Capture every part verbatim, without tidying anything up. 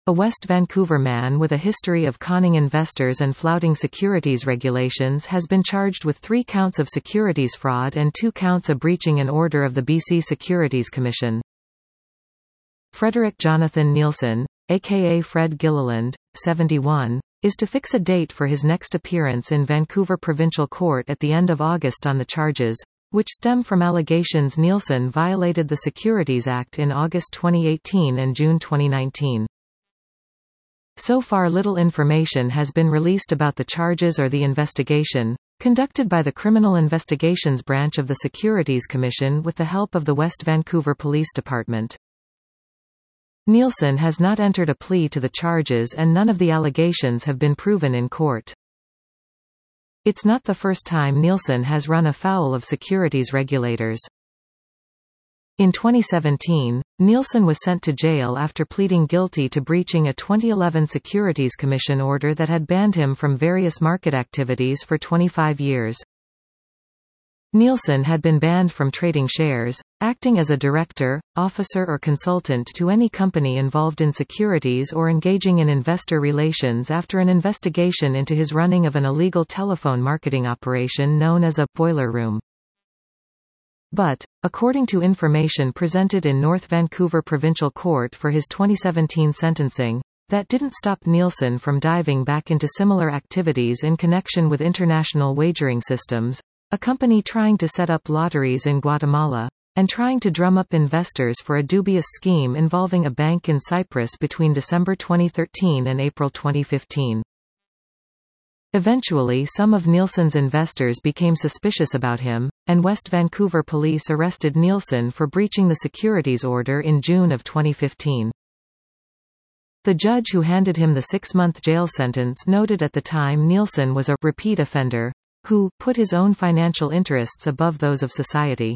a West Vancouver man with a history of conning investors and flouting securities regulations, has been charged with three counts of securities fraud and two counts of breaching an order of the B C Securities Commission. Frederick Jonathan Nielsen, aka Fred Gilliland, seventy-one, is to fix a date for his next appearance in Vancouver Provincial Court at the end of August on the charges, which stem from allegations Nielsen violated the Securities Act in August twenty eighteen and June twenty nineteen. So far little information has been released about the charges or the investigation, conducted by the Criminal Investigations Branch of the Securities Commission with the help of the West Vancouver Police Department. Nielsen has not entered a plea to the charges and none of the allegations have been proven in court. It's not the first time Nielsen has run afoul of securities regulators. In twenty seventeen, Nielsen was sent to jail after pleading guilty to breaching a twenty eleven Securities Commission order that had banned him from various market activities for twenty-five years. Nielsen had been banned from trading shares, acting as a director, officer or consultant to any company involved in securities or engaging in investor relations after an investigation into his running of an illegal telephone marketing operation known as a boiler room. But, according to information presented in North Vancouver Provincial Court for his twenty seventeen sentencing, that didn't stop Nielsen from diving back into similar activities in connection with International Wagering Systems, a company trying to set up lotteries in Guatemala, and trying to drum up investors for a dubious scheme involving a bank in Cyprus between December twenty thirteen and April twenty fifteen. Eventually some of Nielsen's investors became suspicious about him, and West Vancouver police arrested Nielsen for breaching the securities order in June of twenty fifteen. The judge who handed him the six-month jail sentence noted at the time Nielsen was a repeat offender, who put his own financial interests above those of society.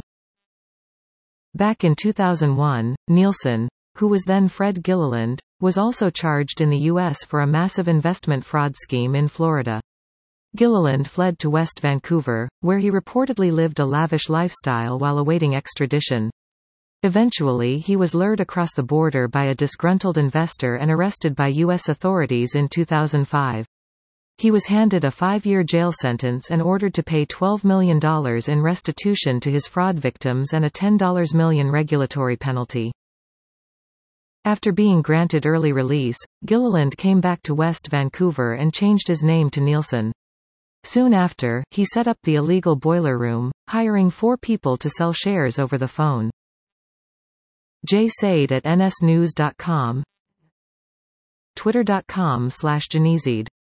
Back in two thousand one, Nielsen, who was then Fred Gilliland, was also charged in the U S for a massive investment fraud scheme in Florida. Gilliland fled to West Vancouver, where he reportedly lived a lavish lifestyle while awaiting extradition. Eventually he was lured across the border by a disgruntled investor and arrested by U S authorities in two thousand five. He was handed a five-year jail sentence and ordered to pay twelve million dollars in restitution to his fraud victims and a ten million dollars regulatory penalty. After being granted early release, Gilliland came back to West Vancouver and changed his name to Nielsen. Soon after, he set up the illegal boiler room, hiring four people to sell shares over the phone. Jay Said at N S news dot com, Twitter dot com slash Janizid